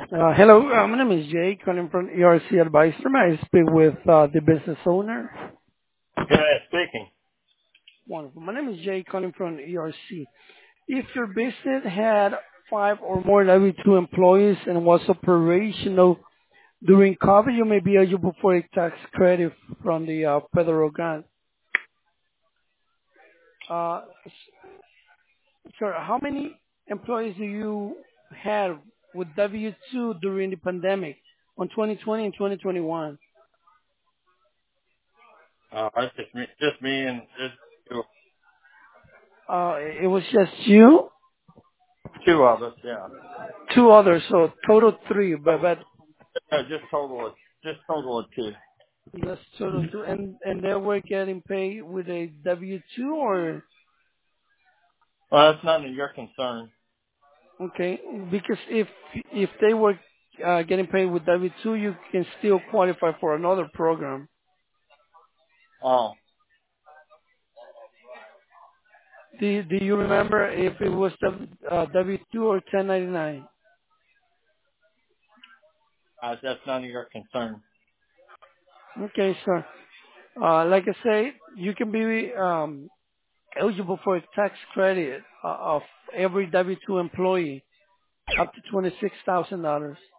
Hello, my name is Jay, calling from ERC Advisor. May I speak with the business owner? Yeah, speaking. Wonderful. My name is Jay, calling from ERC. If your business had five or more W-2 employees and was operational during COVID, you may be eligible for a tax credit from the federal grant. Uh, Sir, how many employees do you have with W-2 during the pandemic on 2020 and 2021? It's just me and just It was just you? two of us. Yeah. Two others, so total three, Oh, but no, just total of two. that's total two, and they were getting paid with a W-2 or Well, that's none of your concern. okay, because if they were getting paid with W-2, you can still qualify for another program. Oh, Do you remember if it was W-2 or 1099? that's none of your concern. Okay, sir. Like I say, you can be eligible for a tax credit of every W-2 employee up to $26,000.